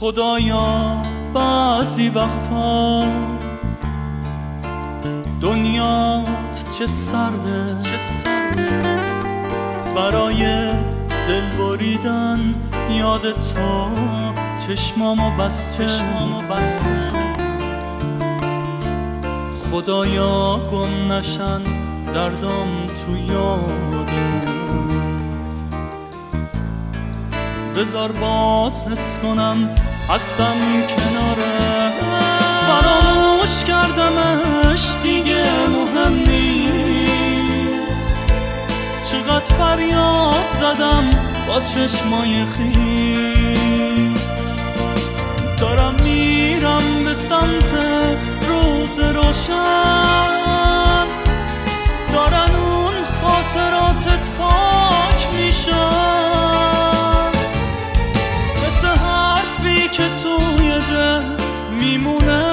خدایا بعضی وقتا دنیات چه سرده برای دل بریدن یاد تو چشمامو بسته خدایا گم نشن دردم تو یادت بذار باز حس کنم هستم کناره فراموش کردمش دیگه مهم نیست چقدر فریاد زدم با چشمای خیس دارم میرم به سمت روز روشن دارن اون خاطراتت پاک میشن مثل حرفی که توی دل میمونه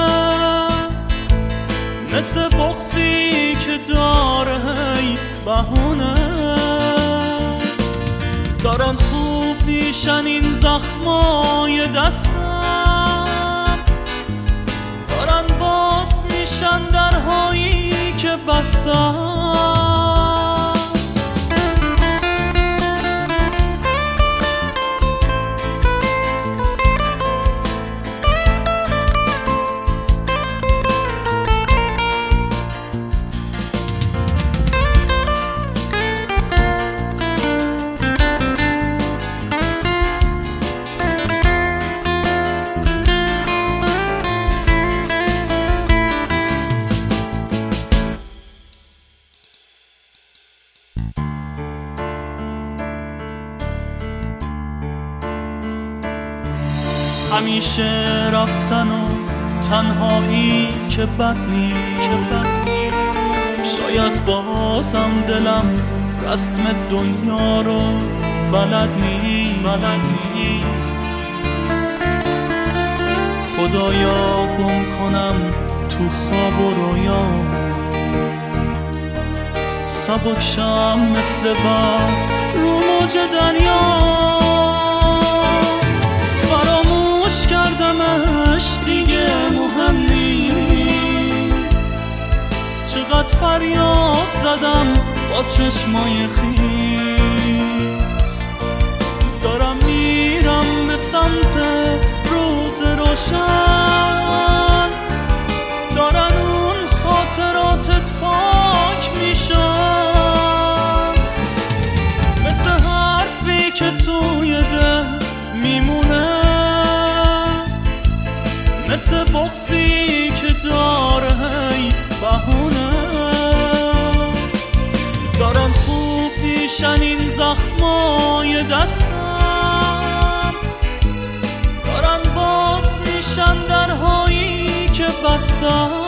مثل بغضی که داره هی بهونه دارن خوب میشن این زخمای دستم دارن باز میشن درهایی که بستم همیشه رفتن و تنهایی که بد نیست شاید بازم دلم رسم دنیا رو بلد نیست خدایا گم کنم تو خواب و رویا سبک شم مثل بر رو موج دریا کردمش دیگه مهم نیست چقدر فریاد زدم با چشمای خیس دارم میرم به سمت روز روشن دارن اون خاطراتت پاک میشن مثل حرفی که توی دل میمونه مثل بغضی که داره هی بهونه دارن خوب میشن این زخمای دستم دارن باز میشن درهایی که بستم